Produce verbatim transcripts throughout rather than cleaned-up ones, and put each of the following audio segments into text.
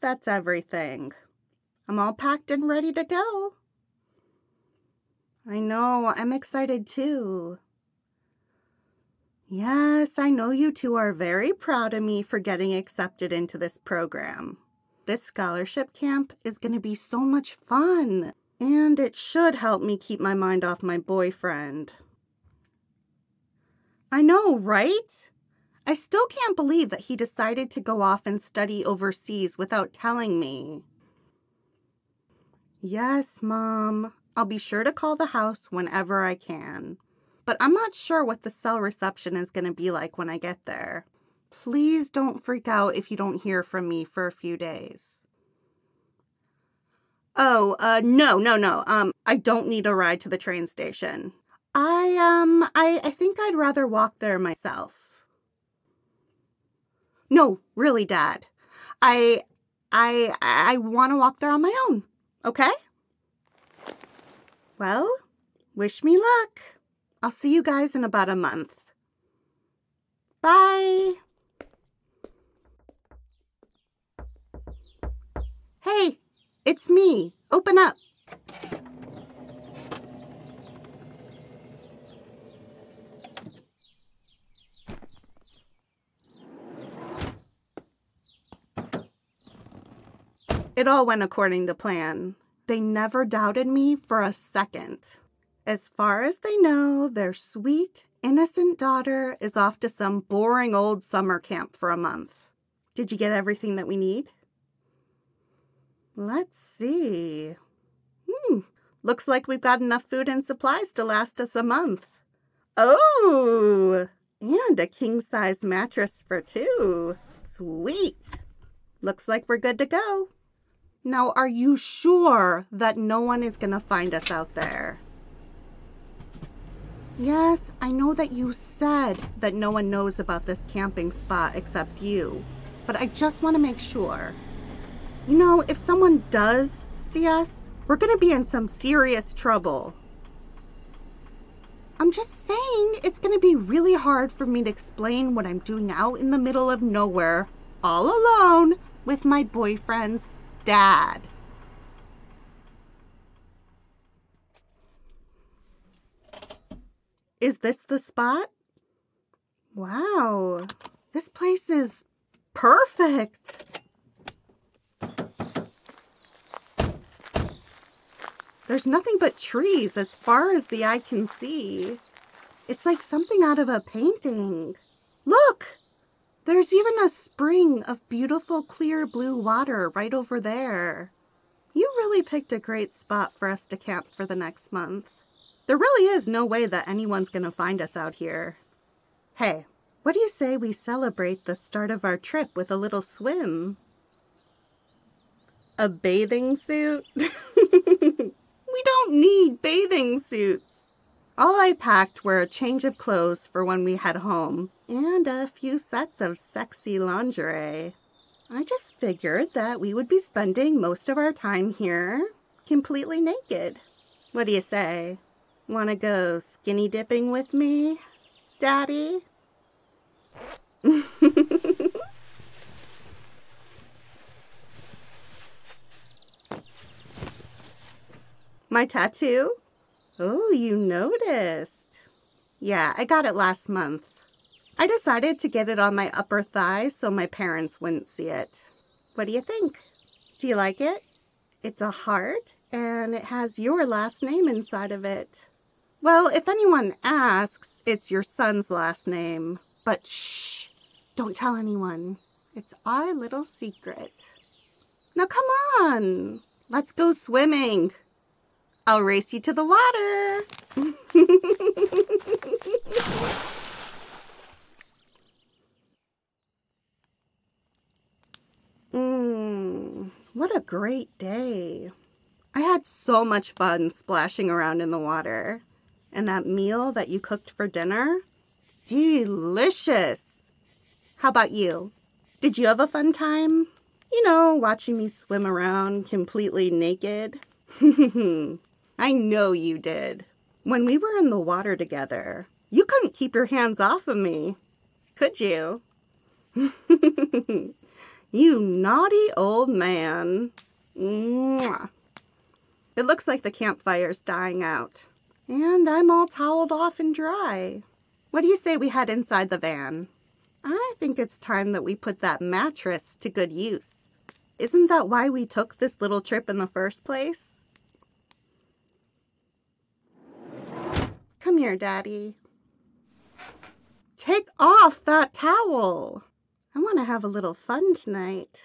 that's everything. I'm all packed and ready to go. I know, I'm excited too. Yes, I know you two are very proud of me for getting accepted into this program. This scholarship camp is going to be so much fun, and it should help me keep my mind off my boyfriend. I know, right? I still can't believe that he decided to go off and study overseas without telling me. Yes, Mom. I'll be sure to call the house whenever I can. But I'm not sure what the cell reception is going to be like when I get there. Please don't freak out if you don't hear from me for a few days. Oh, uh, no, no, no. Um, I don't need a ride to the train station. I, um, I, I think I'd rather walk there myself. No, really, Dad. I, I, I want to walk there on my own, okay? Well, wish me luck. I'll see you guys in about a month. Bye. Hey, it's me. Open up. It all went according to plan. They never doubted me for a second. As far as they know, their sweet, innocent daughter is off to some boring old summer camp for a month. Did you get everything that we need? Let's see. Hmm, looks like we've got enough food and supplies to last us a month. Oh, and a king-size mattress for two. Sweet. Looks like we're good to go. Now, are you sure that no one is going to find us out there? Yes, I know that you said that no one knows about this camping spot except you, but I just want to make sure. You know, if someone does see us, we're going to be in some serious trouble. I'm just saying it's going to be really hard for me to explain what I'm doing out in the middle of nowhere, all alone, with my boyfriend's dad. Is this the spot? Wow, this place is perfect. There's nothing but trees as far as the eye can see. It's like something out of a painting. Look! There's even a spring of beautiful clear blue water right over there. You really picked a great spot for us to camp for the next month. There really is no way that anyone's going to find us out here. Hey, what do you say we celebrate the start of our trip with a little swim? A bathing suit? We don't need bathing suits. All I packed were a change of clothes for when we head home and a few sets of sexy lingerie. I just figured that we would be spending most of our time here completely naked. What do you say? Want to go skinny dipping with me, Daddy? My tattoo? Oh, you noticed. Yeah, I got it last month. I decided to get it on my upper thigh so my parents wouldn't see it. What do you think? Do you like it? It's a heart, and it has your last name inside of it. Well, if anyone asks, it's your son's last name. But shh, don't tell anyone. It's our little secret. Now come on, let's go swimming. I'll race you to the water. Mmm, what a great day. I had so much fun splashing around in the water. And that meal that you cooked for dinner? Delicious. How about you? Did you have a fun time? You know, watching me swim around completely naked? I know you did. When we were in the water together, you couldn't keep your hands off of me, could you? You naughty old man. Mwah. It looks like the campfire's dying out. And I'm all toweled off and dry. What do you say we head inside the van? I think it's time that we put that mattress to good use. Isn't that why we took this little trip in the first place? Come here, Daddy. Take off that towel. I want to have a little fun tonight.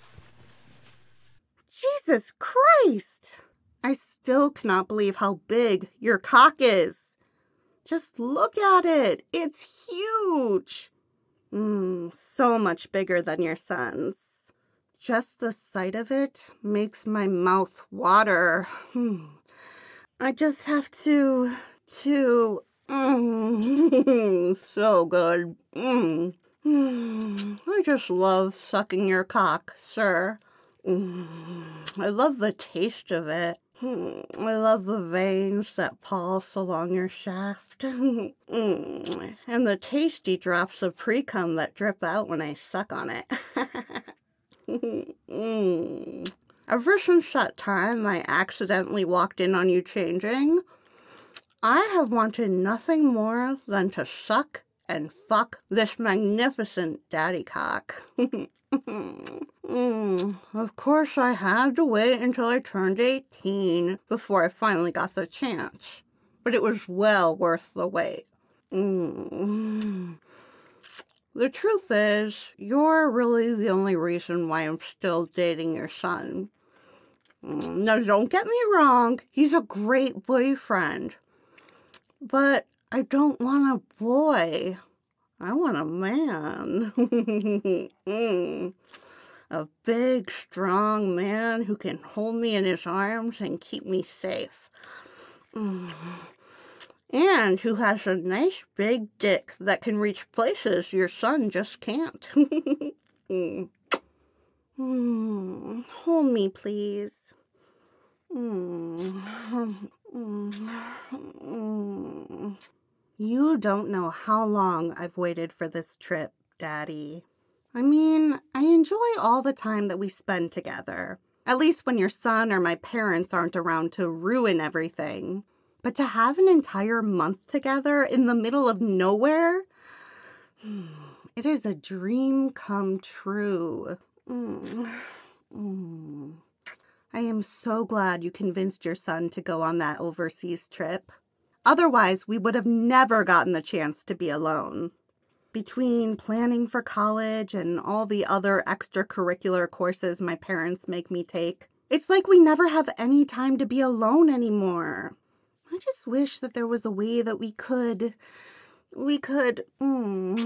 Jesus Christ! I still cannot believe how big your cock is. Just look at it. It's huge. Mmm, so much bigger than your son's. Just the sight of it makes my mouth water. Hmm. I just have to, to, mmm, so good. Mmm. Mm, I just love sucking your cock, sir. Mm, I love the taste of it. Mm, I love the veins that pulse along your shaft. Mm, and the tasty drops of pre-cum that drip out when I suck on it. mm. Ever since that time I accidentally walked in on you changing, I have wanted nothing more than to suck and fuck this magnificent daddy cock. mm, of course, I had to wait until I turned eighteen before I finally got the chance. But it was well worth the wait. Mm. The truth is, you're really the only reason why I'm still dating your son. Mm, now, don't get me wrong. He's a great boyfriend. But I don't want a boy. I want a man. mm. A big, strong man who can hold me in his arms and keep me safe. Mm. And who has a nice big dick that can reach places your son just can't. mm. Mm. Hold me, please. Mm. Mm. Mm. You don't know how long I've waited for this trip, Daddy. I mean, I enjoy all the time that we spend together. At least when your son or my parents aren't around to ruin everything. But to have an entire month together in the middle of nowhere, it is a dream come true. Mm. Mm. I am so glad you convinced your son to go on that overseas trip. Otherwise, we would have never gotten the chance to be alone. Between planning for college and all the other extracurricular courses my parents make me take, it's like we never have any time to be alone anymore. I just wish that there was a way that we could, we could, mm,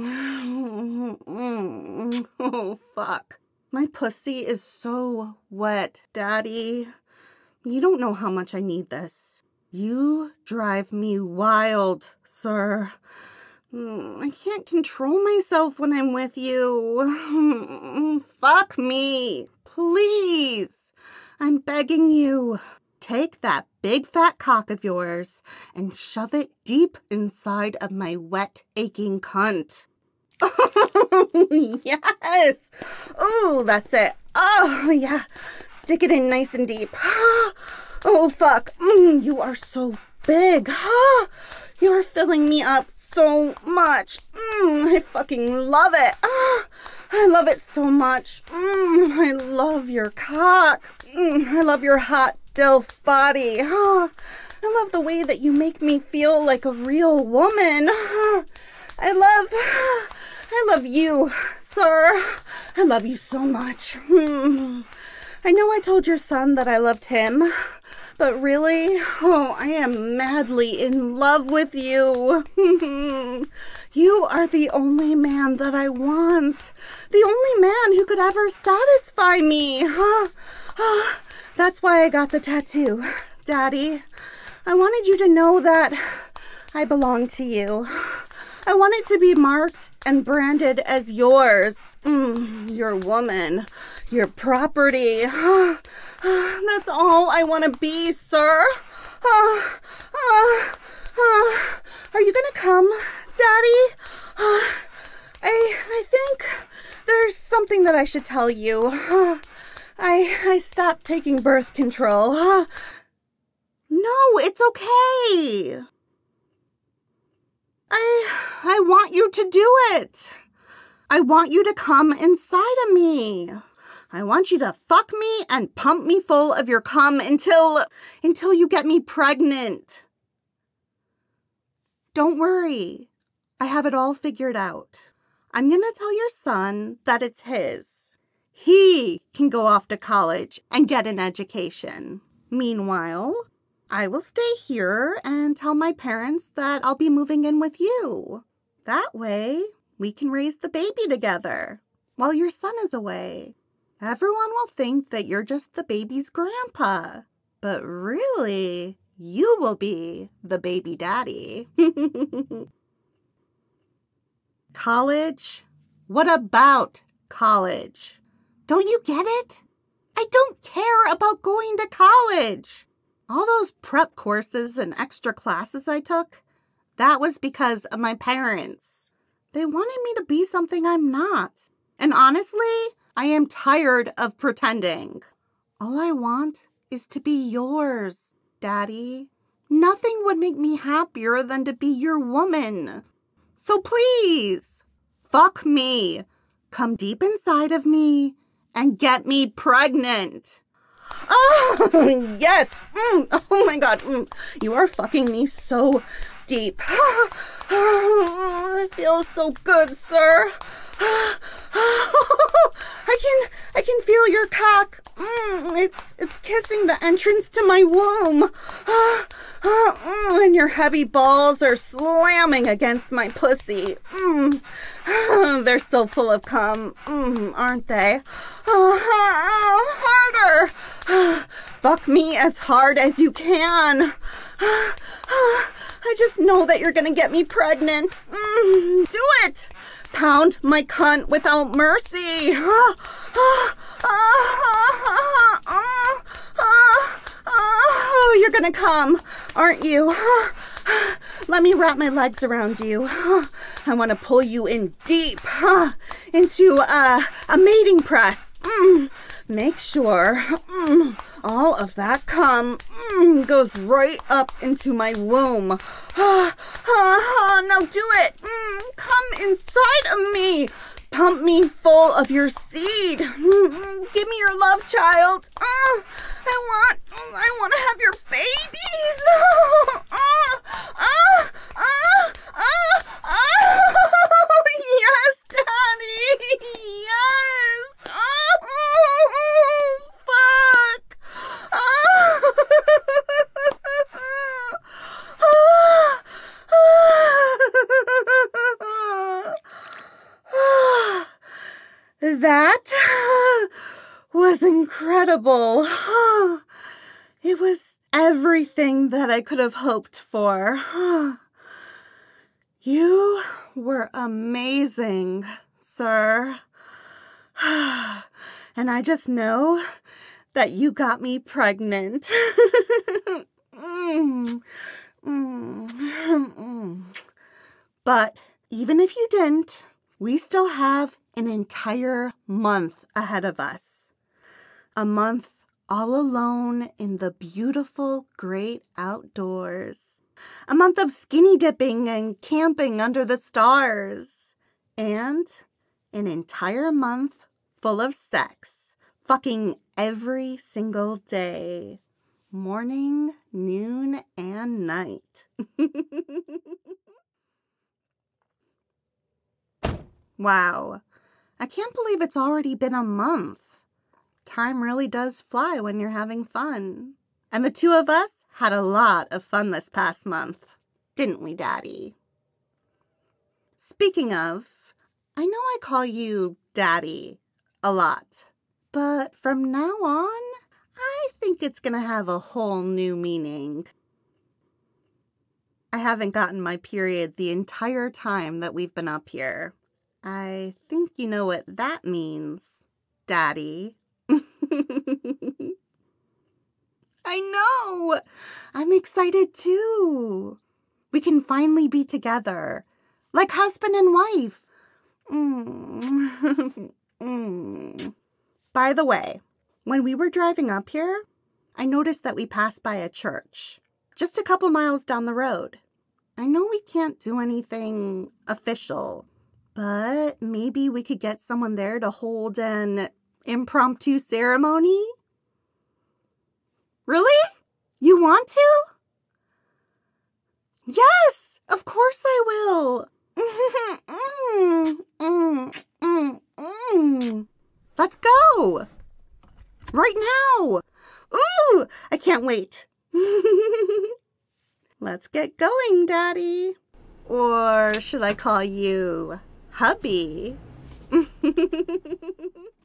mm, oh, fuck. My pussy is so wet, Daddy. You don't know how much I need this. You drive me wild, sir. I can't control myself when I'm with you. Fuck me. Please. I'm begging you. Take that big fat cock of yours and shove it deep inside of my wet, aching cunt. Yes. Oh, that's it. Oh, yeah. Stick it in nice and deep. Oh, fuck. Mm, you are so big. You are filling me up so much. Mm, I fucking love it. I love it so much. Mm, I love your cock. Mm, I love your hot dilf body. I love the way that you make me feel like a real woman. I love, I love you, sir. I love you so much. Mm. I know I told your son that I loved him, but really, oh, I am madly in love with you. You are the only man that I want. The only man who could ever satisfy me. That's why I got the tattoo, Daddy. I wanted you to know that I belong to you. I want it to be marked and branded as yours. Mm, your woman. Your property. That's all I want to be, sir. Uh, uh, uh, are you going to come, Daddy? Uh, I, I think there's something that I should tell you. I I stopped taking birth control. No, it's okay. I I want you to do it. I want you to come inside of me. I want you to fuck me and pump me full of your cum until until you get me pregnant. Don't worry. I have it all figured out. I'm going to tell your son that it's his. He can go off to college and get an education. Meanwhile, I will stay here and tell my parents that I'll be moving in with you. That way, we can raise the baby together while your son is away. Everyone will think that you're just the baby's grandpa, but really, you will be the baby daddy. College? What about college? Don't you get it? I don't care about going to college. All those prep courses and extra classes I took, that was because of my parents. They wanted me to be something I'm not. And honestly, I am tired of pretending. All I want is to be yours, Daddy. Nothing would make me happier than to be your woman. So please, fuck me. Come deep inside of me and get me pregnant. Oh, yes. Mm. Oh, my God. Mm. You are fucking me so deep. It feels so good, sir. I can I can feel your cock. Mm, it's it's kissing the entrance to my womb. Uh, uh, mm, and your heavy balls are slamming against my pussy. Mm. They're so full of cum, mm, aren't they? Uh, uh, harder. Uh, fuck me as hard as you can. Uh, uh, I just know that you're gonna get me pregnant. Mm, do it. Pound my cunt without mercy. Uh, uh, uh, uh, uh, oh, you're gonna come, aren't you? Let me wrap my legs around you. I want to pull you in deep into uh, a mating press. Mm. Make sure mm, all of that cum mm, goes right up into my womb. Ah, ah, now do it. Mm, come inside of me. Pump me full of your seed. Mm, give me your love, child. Uh, I want, I want to have your babies. Uh, uh, uh, uh, uh, yes, Daddy. Yes. Oh, fuck. That was incredible. It was everything that I could have hoped for. You were amazing, sir. And I just know that you got me pregnant. mm. Mm. Mm. But even if you didn't, we still have an entire month ahead of us. A month all alone in the beautiful, great outdoors. A month of skinny dipping and camping under the stars. And an entire month full of sex. Fucking every single day. Morning, noon, and night. Wow. I can't believe it's already been a month. Time really does fly when you're having fun. And the two of us had a lot of fun this past month. Didn't we, Daddy? Speaking of, I know I call you Daddy a lot. But from now on, I think it's going to have a whole new meaning. I haven't gotten my period the entire time that we've been up here. I think you know what that means, Daddy. I know! I'm excited too. We can finally be together, like husband and wife. Mm. Mm. By the way, when we were driving up here, I noticed that we passed by a church, just a couple miles down the road. I know we can't do anything official, but maybe we could get someone there to hold an impromptu ceremony? Really? You want to? Yes, of course I will. mm, mm, mm, mm. Let's go. Right now. Ooh, I can't wait. Let's get going, Daddy. Or should I call you hubby?